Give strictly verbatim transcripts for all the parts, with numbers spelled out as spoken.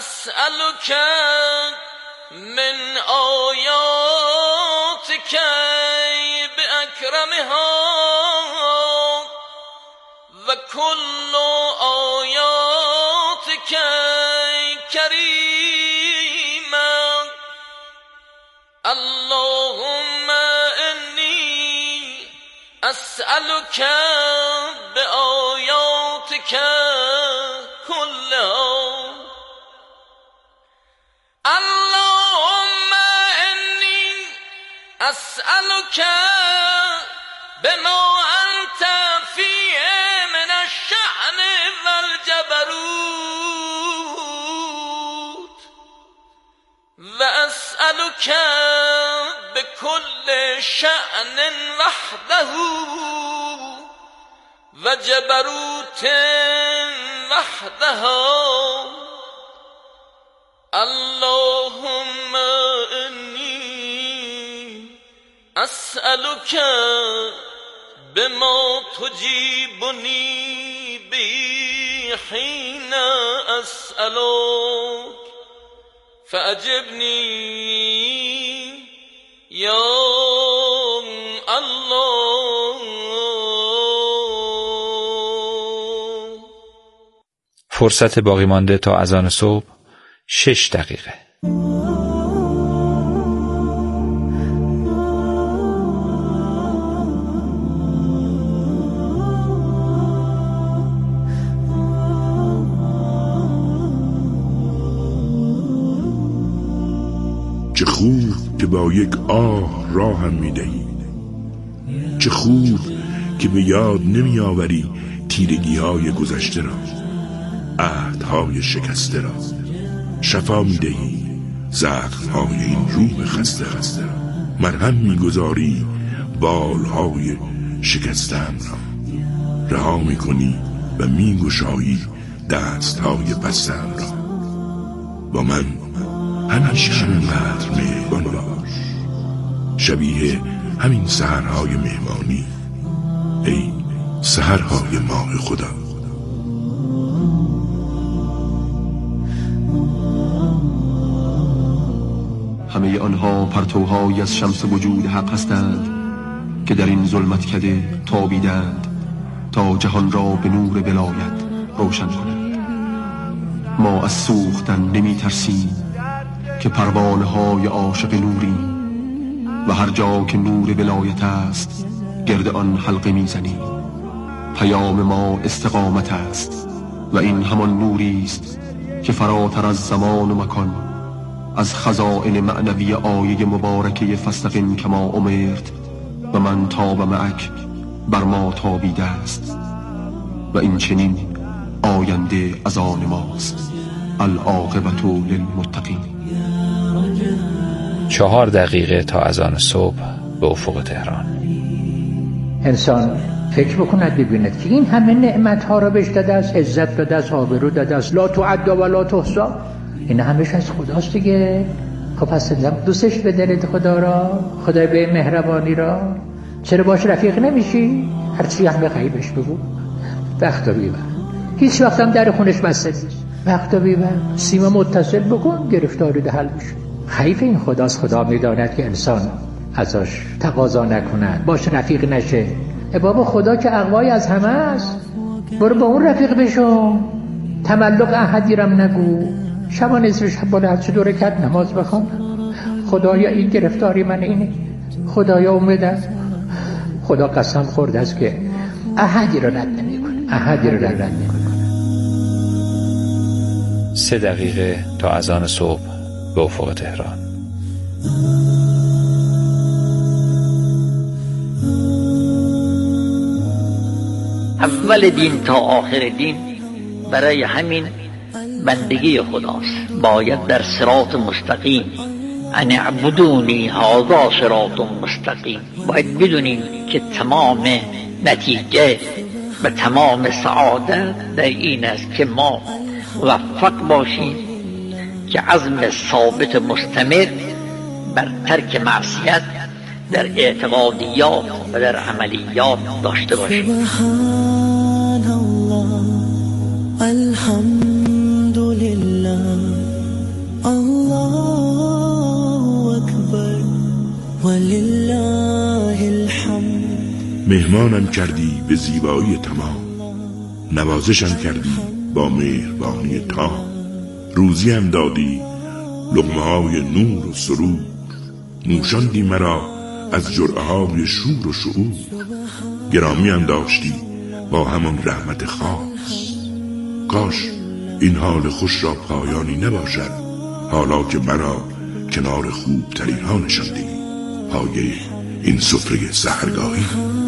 أسألك من آياتك بأكرمها وكل آياتك كريما اللهم إني أسألك بآياتك كلها اللهم إني أسألك بما أنت فيه من الشأن والجبروت وأسألك بكل شأن وحده وجبروت وحدها اللهم إني أسألك بما تجيبني به حين أسألك فأجبني يا الله. فرصت باقی مانده تا اذان صبح شش دقیقه. چه خوب که با یک آه راهم می‌دهی، چه خوب که به یاد نمی‌آوری تیرگی‌های گذشته را، عهدهای شکسته را، شفا می‌دهی زخم‌های این روح خسته خسته را، مرهم می‌گذاری بالهای شکسته‌ام را، رها می‌کنی و می‌گشایی دست‌های بسته‌ام را. با من همیشه همینقدر مهربان باش، شبیه همین سحرهای مهمانی، ای سحرهای ماه خدا. همه آنها پرتوهایی از شمس وجود حق هستند که در این ظلمت کده تابیدند تا جهان را به نور ولایت روشن کنند. ما از سوختن نمی ترسیم که پروانه های عاشق نوریم و هر جا که نور ولایت است گرد آن حلقه می زنیم. پیام ما استقامت است و این همان نوری است که فراتر از زمان و مکان از خزائن معنوی آیه مبارکه فاستقم کما امرت و من تاب معک بر ما تابیده است و این چنین آینده از آن ماست. العاقبة للمتقین. چهار دقیقه تا اذان صبح به افق تهران. انسان فکر بکند ببیند که این همه نعمت ها را بهش داده است، عزت داده است، آبرو داده است، لا تعد و لا تحصی، این همش از خداست دیگه. خب پس دوستش به دلت خدا را، خدای به مهربانی را، چرا باش رفیق نمیشی؟ هرچی هم به غیبش بگو. وقتا بیبر، هیچ وقت هم در خونش بسته نیست. وقتا بیبر، سیم متصل بکن، گرفتاری ده حل بشه. خیف این خداست. خدا میداند که انسان ازش تقاضا نکند، باش رفیق نشه. ای بابا خدا که اقوای از همه است، برو با اون رفیق بشو. تملق احدی رم نگو. شب و نصف شب بالا هرچه دو رکعت نماز بخوان. خدایا این گرفتاری من اینه، خدایا امیدم. خدا قسم خورده است که احدی رو رد نمی کنه، احدی رو رد نمی کنه. سه دقیقه تا اذان صبح به افق تهران. اول دین تا آخر دین برای همین بندگی خداست. باید در صراط مستقیم، ان اعبدونی هذا صراط مستقیم. باید بدونیم که تمام نتیجه و تمام سعادت در این است که ما موفق باشیم که عزم ثابت مستمر بر ترک معصیت در اعتقادیات و در عملیات داشته باشیم. سبحان الله، الحمد لله. ولله الحمد. مهمانم کردی به زیبایی تمام، نوازشم کردی با مهربانی تام. روزی هم دادی لقمه های نور و سرور، نوشاندی مرا از جرعه های شور و شعور. گرامی هم داشتی با همان رحمت خاص. کاش این حال خوش را پایانی نباشد، حالا که مرا کنار خوب ترین ها نشاندی، پایه این سفره سحرگاهی.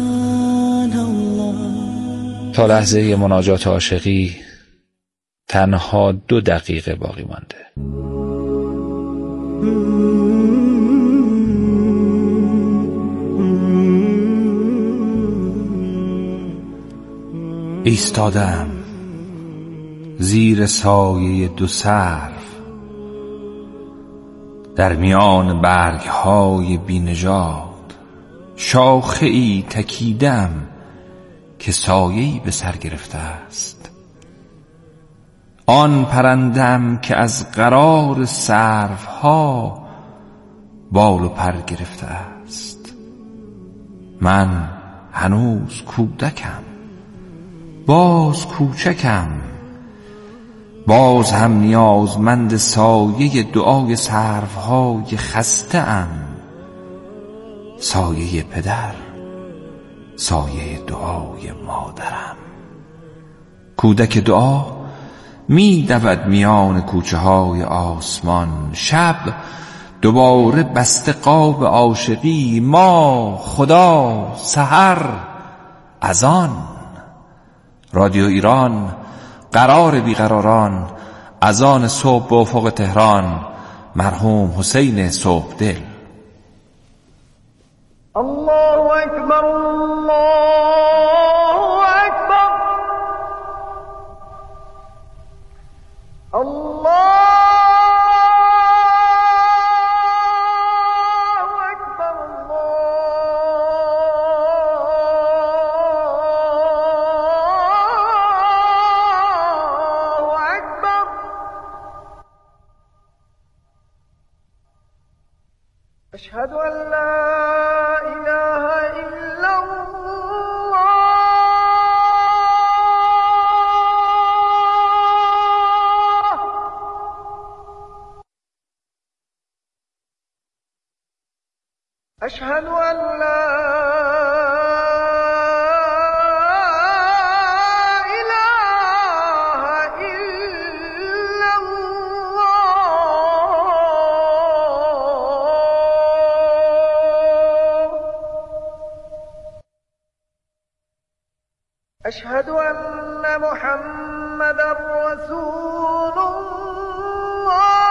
تا لحظه مناجات عاشقی تنها دو دقیقه باقی مانده. ایستادم زیر سایه دو سرو، در میان برگ های بی نژاد. شاخه ای تکیدم که سایه‌ای به سر گرفته است. آن پرندم که از قرار سروها بال و پر گرفته است. من هنوز کودکم، باز کوچکم، باز هم نیازمند سایه دعای سروهای خسته ام. سایه پدر، سایه دعای مادرم. کودک دعا می دود میان کوچه های آسمان. شب دوباره بسته قاب عاشقی، ما خدا سحر اذان. رادیو ایران، قرار بیقراران، اذان صبح به افق تهران. مرحوم حسین صبحدل. الله اکبر، الله اکبر، الله اکبر، الله اکبر. اشهد ان لا اله الا الله. اشهد ان لا اله الا الله. اشهد ان محمدا رسول الله.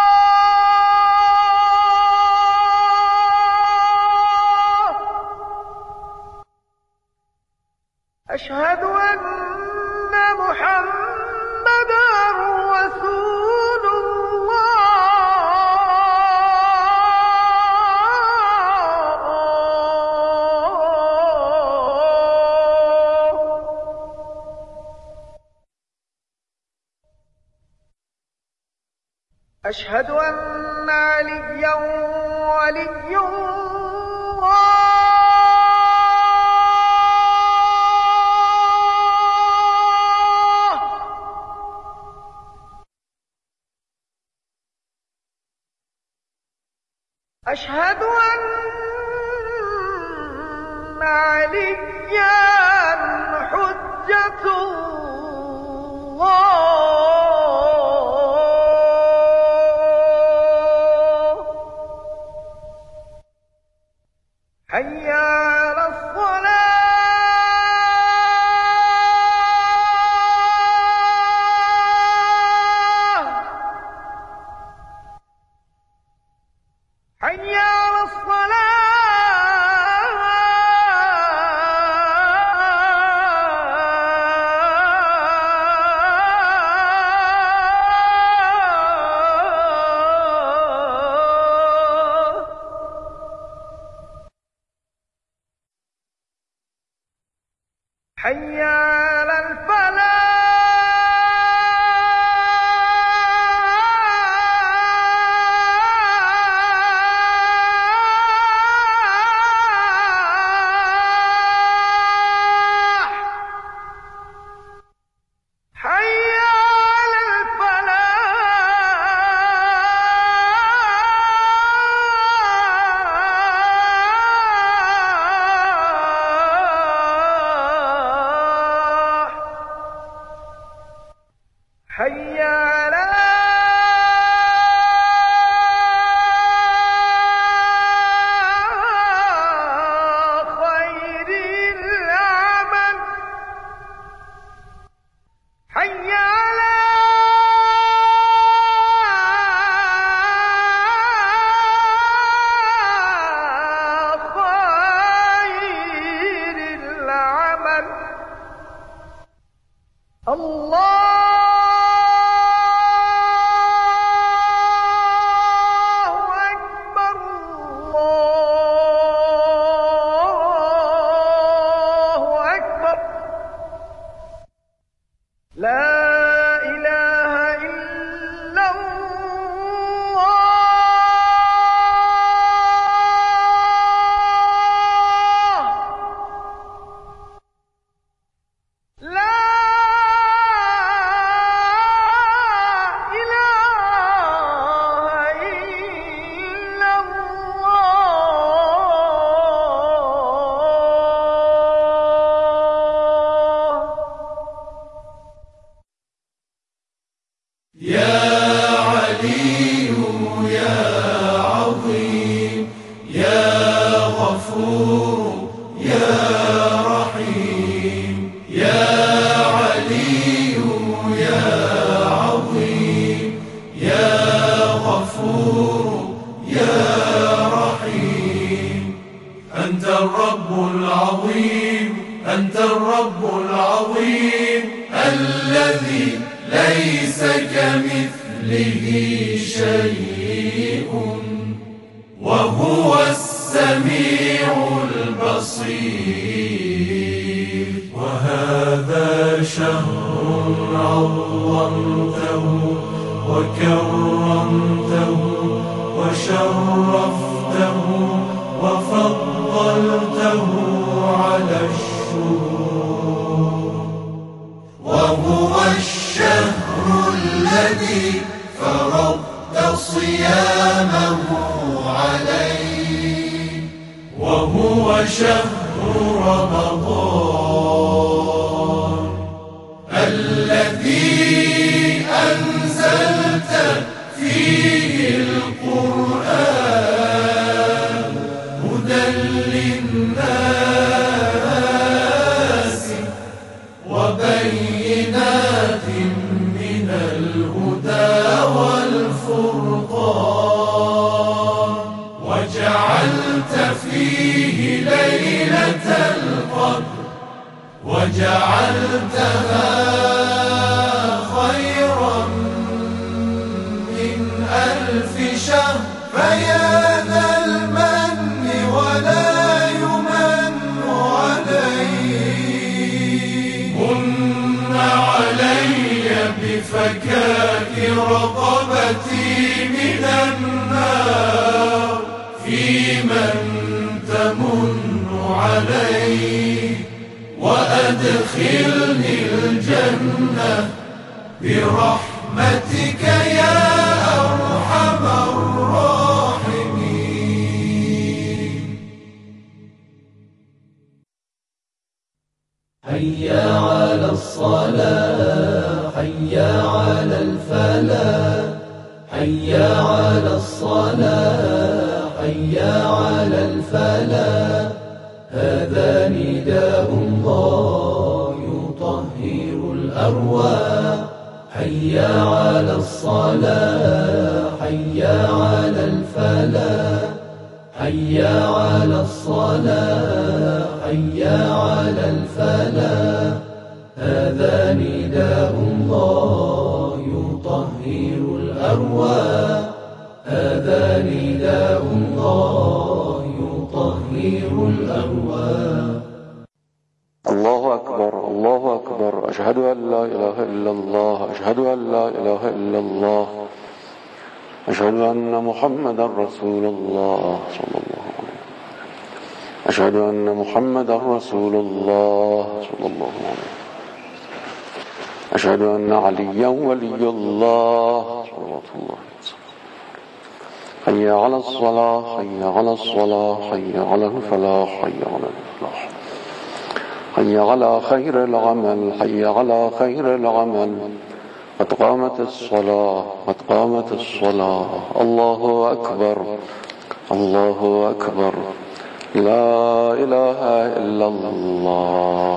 اشهد ان محمدا رسول الله. اشهد ان عليا ولي الله. اشهد ان عليا حجة الله. حي على الصلاة. حي على الصلاة. خير العمل حي على خير العمل قد قامت الصلاة قد قامت الصلاة الله أكبر الله أكبر لا إله إلا الله.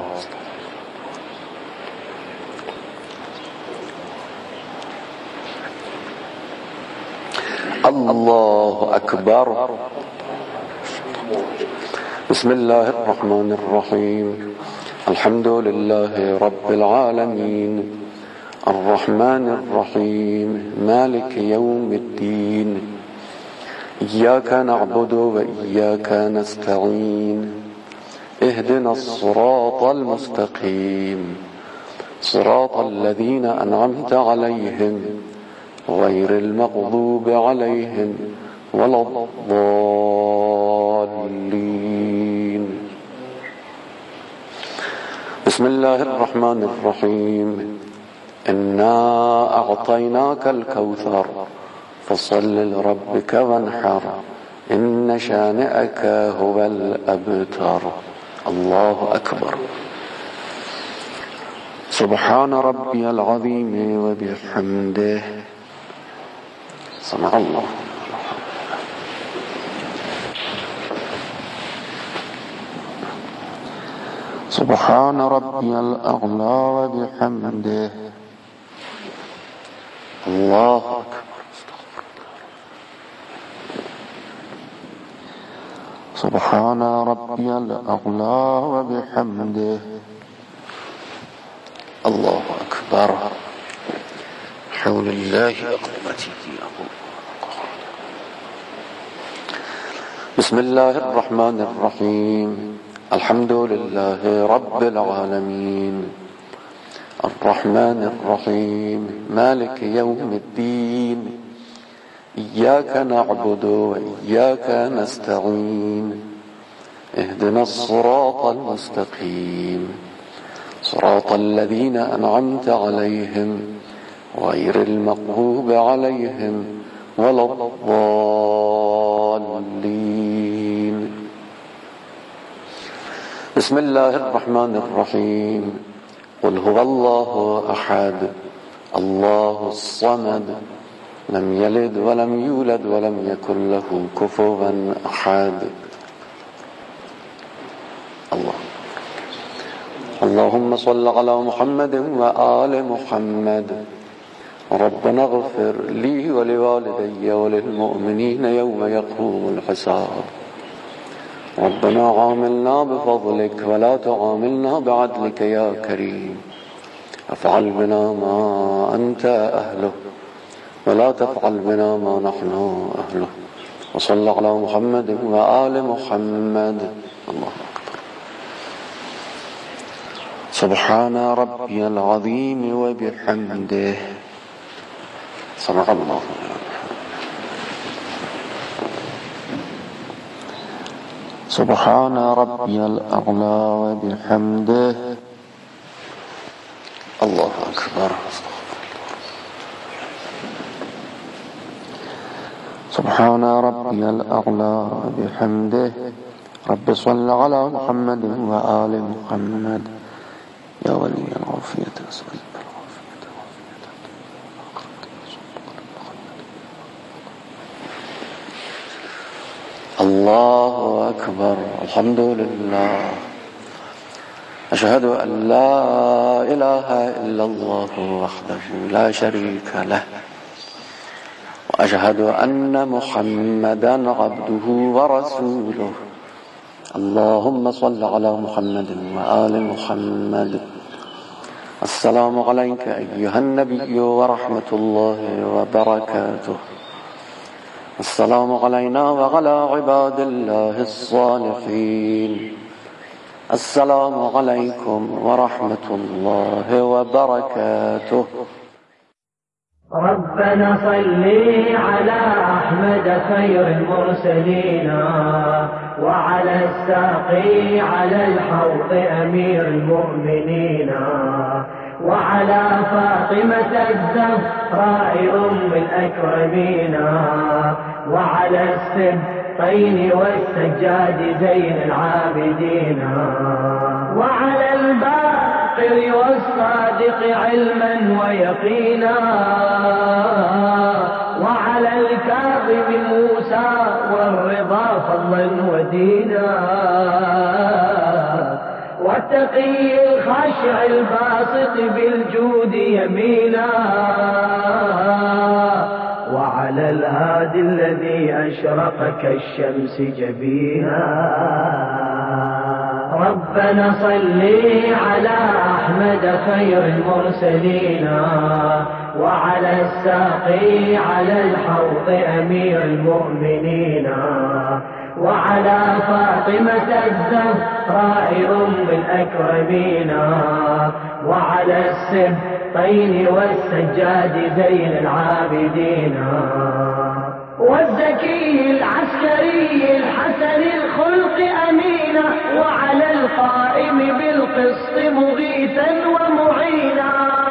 الله أكبر. بسم الله الرحمن الرحيم. الحمد لله رب العالمين الرحمن الرحيم مالك يوم الدين إياك نعبد وإياك نستعين اهدنا الصراط المستقيم صراط الذين أنعمت عليهم غير المغضوب عليهم ولا الضالين. بسم الله الرحمن الرحيم. إنا أعطيناك الكوثر فصل لربك وانحر إن شانئك هو الأبتر. الله أكبر. سبحان ربي العظيم وبحمده. سمع الله. سبحان ربي الأعلى وبحمده. الله أكبر. سبحان ربي الأعلى وبحمده. الله أكبر. حول الله وقوته. بسم الله الرحمن الرحيم. الحمد لله رب العالمين الرحمن الرحيم مالك يوم الدين إياك نعبد وإياك نستعين اهدنا الصراط المستقيم صراط الذين أنعمت عليهم غير المغضوب عليهم ولا الضالين. بسم الله الرحمن الرحيم. قل هو الله أحد الله الصمد لم يلد ولم يولد ولم يكن له كفوا أحد. الله. اللهم صل على محمد وآل محمد. ربنا اغفر لي ولوالدي وللمؤمنين يوم يقوم الحساب. ربنا عاملنا بفضلك ولا تعاملنا بعدلك يا كريم. افعل بنا ما أنت أهله ولا تفعل بنا ما نحن أهله. وصل على محمد وآل محمد. الله أكبر. سبحان ربي العظيم وبحمده. سمع الله. سبحان ربي الأعلى وبحمده. الله أكبر. سبحان ربي الأعلى وبحمده. رب صل على محمد وآل محمد. يا ولي العافية أسأل الله أكبر. الحمد لله. أشهد أن لا إله إلا الله وحده لا شريك له وأشهد أن محمدا عبده ورسوله. اللهم صل على محمد وآل محمد. السلام عليك أيها النبي ورحمة الله وبركاته. السلام علينا وعلى عباد الله الصالحين. السلام عليكم ورحمة الله وبركاته. ربنا صل على أحمد خير المرسلين وعلى الساقي على الحوض أمير المؤمنين وعلى فاطمة الزهراء أم الأكرمين وعلى السبطين والسجاد زين العابدين وعلى الباقر والصادق علما ويقينا وعلى الكاظم موسى والرضا فضلا ودينا والتقي الخاشع الباسط بالجود يمينا وعلى الهادي الذي أشرق كالشمس جبينا. ربنا صل على أحمد خير المرسلين وعلى الساقي على الحوض أمير المؤمنين وعلى فاطمة الزهراء أم الأكرمين وعلى السبطين والسجاد زين العابدين والزكي العسكري الحسن الخلق أمينا وعلى القائم بالقسط مغيثا ومعينا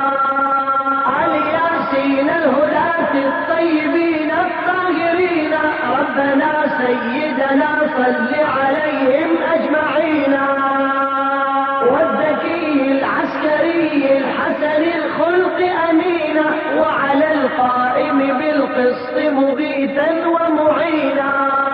الياسين الهداة الطيبين الطاهرين ربنا سيدنا صل عليهم أجمعين والزكي العسكري الحسن الخلق أمينا وعلى القائم بالقسط مغيثا ومعينا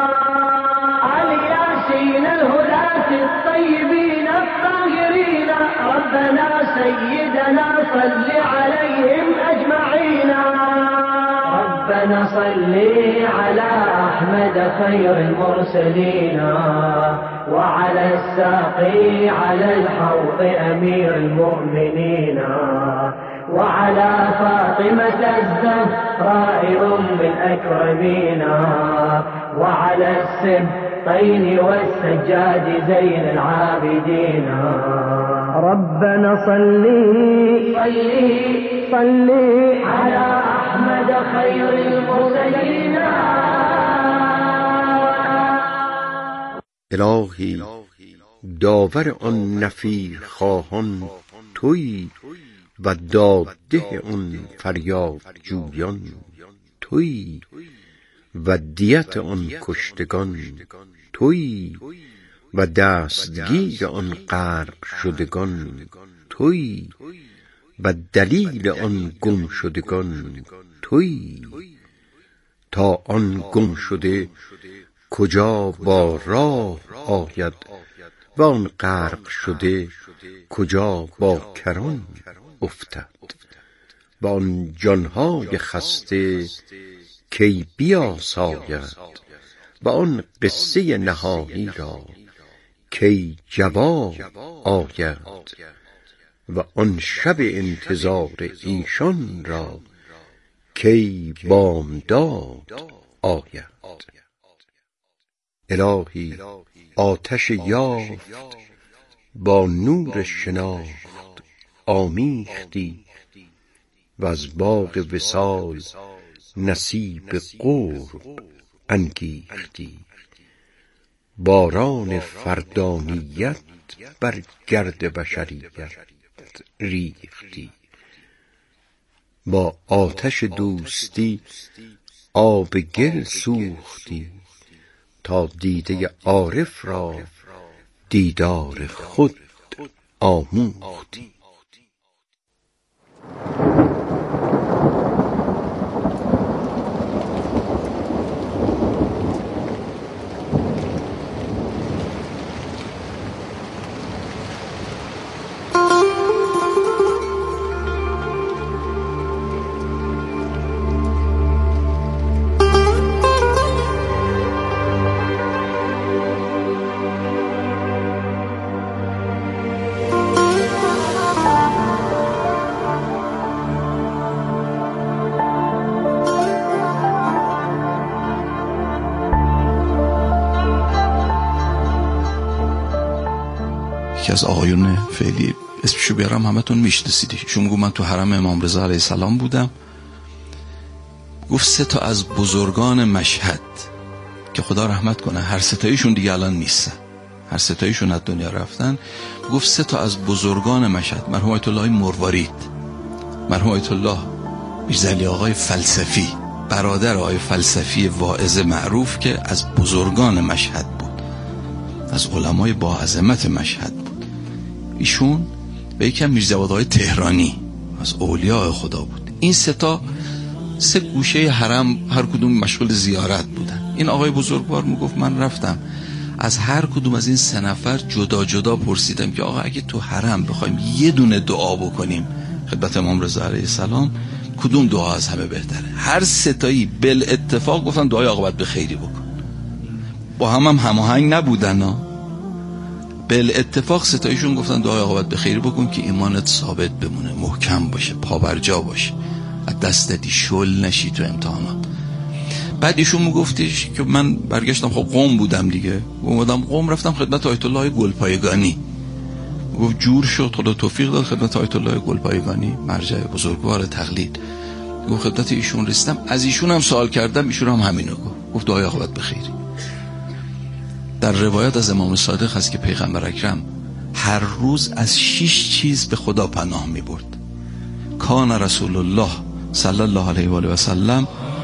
الياسين الهداة الطيبين الطاهرين ربنا سيدنا صل عليهم أجمعين ربنا صل على أحمد خير المرسلين وعلى الساقي على الحوض أمير المؤمنين وعلى فاطمة الزهراء أم الأكرمين وعلى السبطين والسجاد زين العابدين ربنا صل صل صل على أحمد خير المرسلين. الهی داور آن نفیر خواهان تویی و دادده آن فریاد جویان تویی و دیت آن کشتگان تویی و دستگیر آن غرق شدگان تویی و دلیل آن گم شدگان تویی تا آن گم شده کجا با راه آید و آن غرق شده کجا با کران افتد و آن جانهای خسته کی بیاساید و آن قصه نهانی را کی جواب آید و آن شب انتظار ایشان را کی بامداد آید. الهی آتش یافت با نور شناخت آمیختی و از باغ وصال نصیب قرب انگیختی باران فردانیت بر گرد بشریت ریختی با آتش دوستی آب گل سوختی تا دیده عارف را دیدار خود آموختی. یکی از آقایون فعلی اسمشو بیارم همتون میشناسید، ایشون میگه من تو حرم امام رضا علیه السلام بودم. گفت سه تا از بزرگان مشهد که خدا رحمت کنه هر سه تایشون دیگه الان نیستن، هر سه تایشون از دنیا رفتن. گفت سه تا از بزرگان مشهد، مرحوم آیت الله موروارید، مرحوم آیت الله میرزا آقای فلسفی، برادر آقای فلسفی واعظ معروف که از بزرگان مشهد بود، از علمای با عظمت مشهد بود. ایشون به یکم میرزاوادهای تهرانی از اولیاء خدا بود. این سه تا سه گوشه حرم هر کدوم مشغول زیارت بودن. این آقای بزرگوار میگفت من رفتم از هر کدوم از این سه نفر جدا جدا پرسیدم که آقا اگه تو حرم بخوایم یه دونه دعا بکنیم خدمت امام رضا علیه السلام کدوم دعا از همه بهتره؟ هر سه تایی بل اتفاق گفتن دعای عاقبت به خیری بکن. با هم هم هماهنگ نبودن ها. بل اتفاق ستایشون گفتن دعای عاقبت به خیر بکن که ایمانت ثابت بمونه، محکم باشه، پابرجا باشه، از دست دادی شل نشی تو امتحانات. بعد ایشون میگفتش که من برگشتم، خب قم بودم دیگه، اومدم قم، رفتم خدمت آیت الله گلپایگانی، گفت جور شد، خدا توفیق داد، خدمت آیت الله گلپایگانی مرجع بزرگوار تقلید، گفت خدمت ایشون رسیدم، از ایشون هم سوال کردم، ایشون هم همینو گفت، گفت دعای عاقبت به خیر. در روایت از امام صادق هست که پیغمبر اکرم هر روز از شش چیز به خدا پناه می برد. کان رسول الله صلی الله علیه و آله و سلم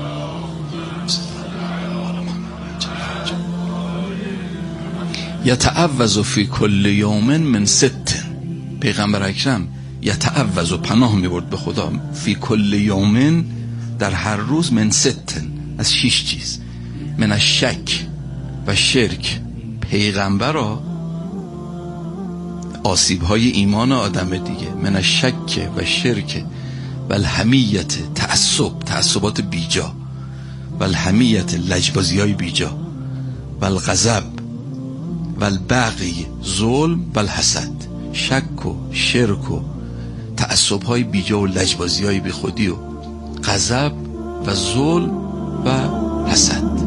یتعوذ فی کل یوم من ست. پیغمبر اکرم یتعوذ و پناه می برد به خدا فی کل یوم، در هر روز، من ست، از شش چیز، من الشک و شرک، پیغمبر را آسیب های ایمان آدم دیگه، من الشک و شرک و الحمیت، تعصب، تعصبات بیجا، و الحمیت، لجبازی های بیجا، و الغضب و البغی، ظلم، و الحسد، شک و شرک و تعصب های بیجا و لجبازی های بی خودی و غضب و ظلم و حسد.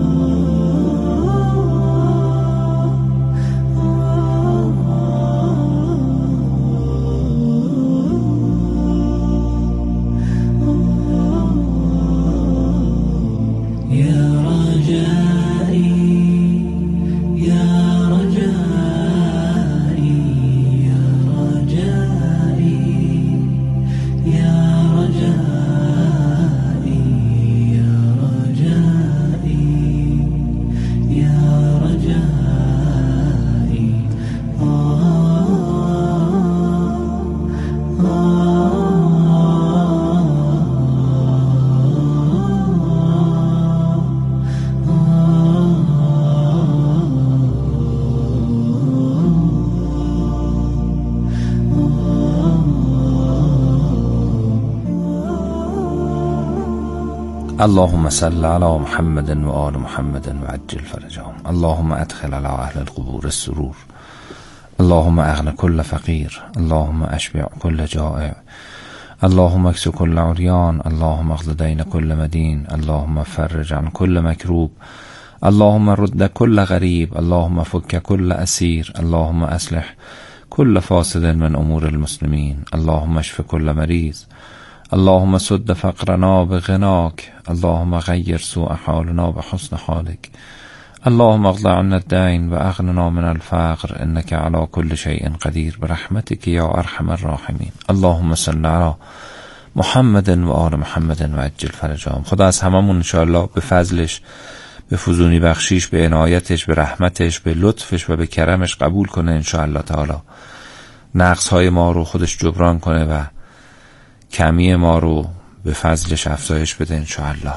اللهم صل على محمد و آل محمد و عجل فرجهم. اللهم ادخل على اهل القبور السرور. اللهم اغن كل فقير. اللهم اشبع كل جائع. اللهم اكس كل عريان. اللهم اقض دين كل مدين. اللهم فرج عن كل مكروب. اللهم رد كل غريب. اللهم فك كل اسير. اللهم اصلح كل فاسد من امور المسلمين. اللهم اشف كل مريض. اللهم سد فقرنا بغناك. اللهم غير سوء حالنا بحسن حالك. اللهم اغض عنا الدين واغننا من الفقر انك على كل شيء قدير برحمتك يا ارحم الراحمين. اللهم صل على محمد و آل محمد و عجل فرجهم. خدا از هممون انشاءالله به فضلش، به فزونی بخشیش، به عنایتش، به رحمتش، به لطفش و به کرمش قبول کنه انشاءالله تعالی. نقص های ما رو خودش جبران کنه و کمی ما رو به فضلش افزایش بده انشاءالله.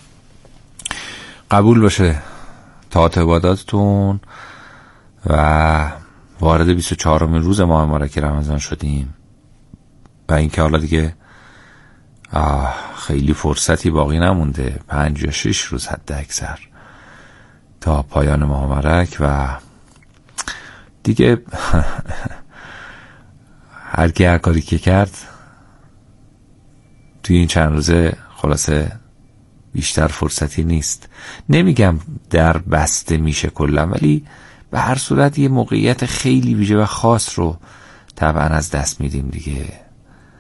قبول باشه طاعت عباداتتون و وارد بیست و چهارمین روز ماه مبارک رمضان شدیم و اینکه حالا دیگه خیلی فرصتی باقی نمونده، پنج یا شش روز حد اکثر تا پایان ماه مبارک و دیگه هر کی هر کاری که کرد توی این چند روزه خلاصه بیشتر فرصتی نیست. نمیگم در بسته میشه کلا، ولی به هر صورت یه موقعیت خیلی ویژه و خاص رو طبعا از دست میدیم دیگه.